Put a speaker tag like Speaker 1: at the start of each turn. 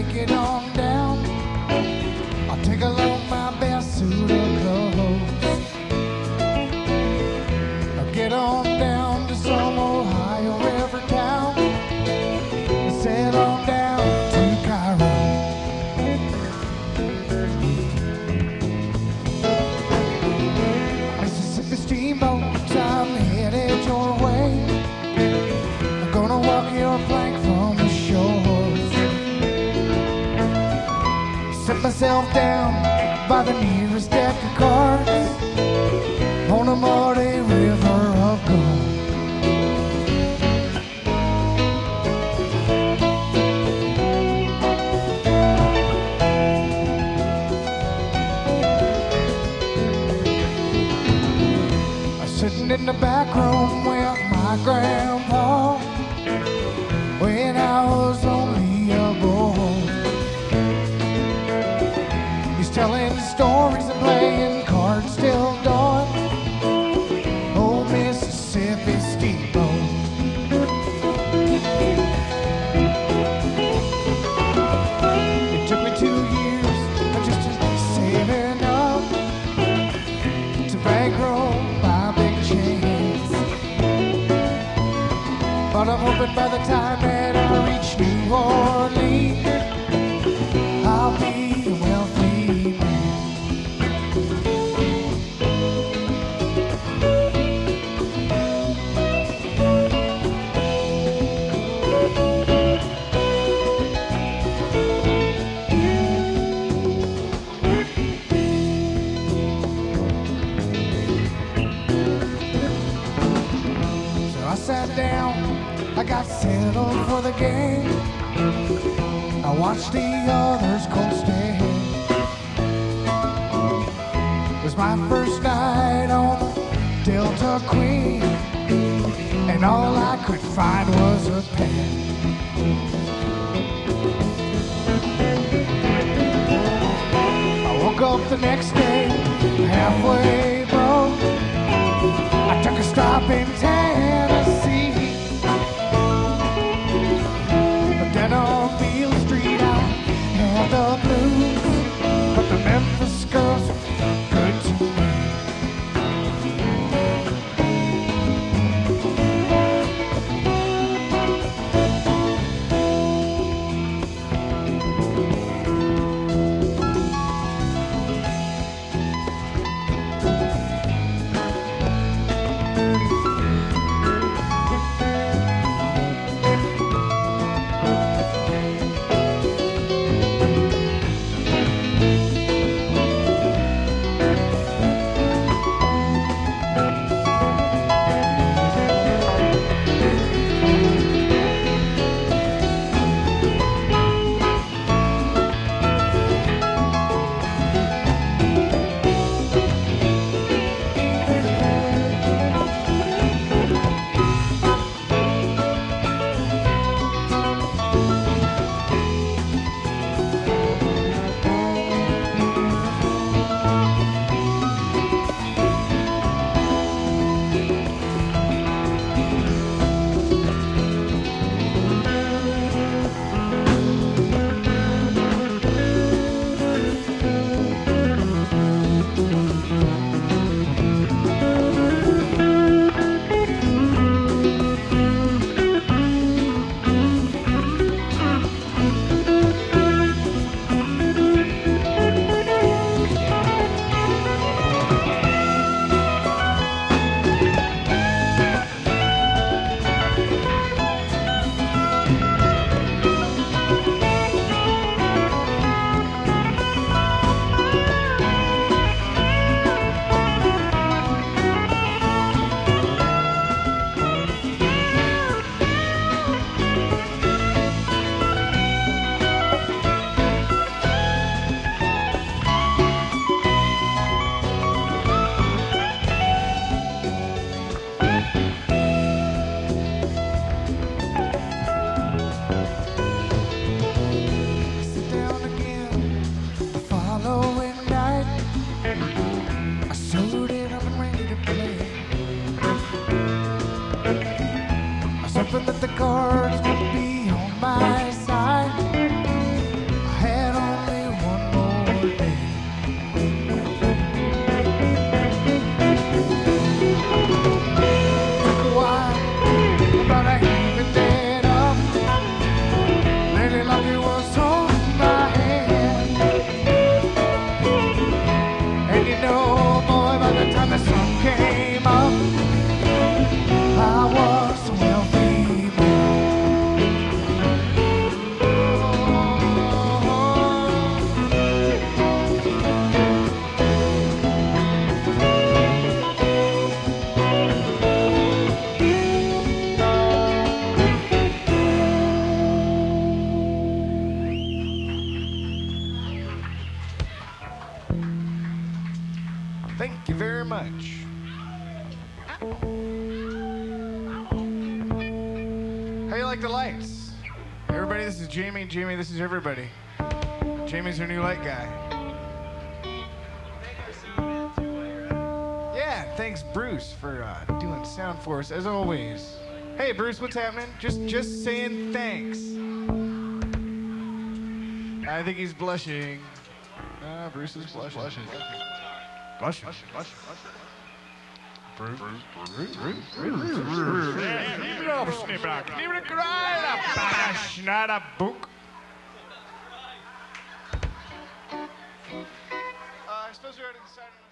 Speaker 1: get on down. I'll take along my best suit of clothes. I'll get on down to some Ohio river town and sail on down to Cairo. Mississippi steamboats, I'm headed your way. I'm gonna walk your plank from the shores. Set myself down by the nearest deck of cards on a muddy river of gold. I'm sitting in the back room with my grandpa when I was only a boy. He's telling stories and playing cards till dawn. Old Mississippi steamboat. It took me 2 years just to saving up to bankroll my big chance. But I'm hoping by the time that I reach New Orleans, I'll be a wealthy man. So I sat down, I got settled for the game. I watched the others coast ahead. It was my first night on the Delta Queen, and all I could find was a pad. I woke up the next day halfway broke. I took a stop in Tennessee. But then on Beale Street I had the blues. But the Memphis girls were good to me. much. How you like the lights? Everybody, this is Jamie. Jamie, this is everybody. Jamie's our new light guy. Yeah, thanks Bruce for doing sound for us as always. Hey Bruce, what's happening? Just saying thanks. I think he's blushing. Bruce is blushing. Blushing. I suppose we already decided.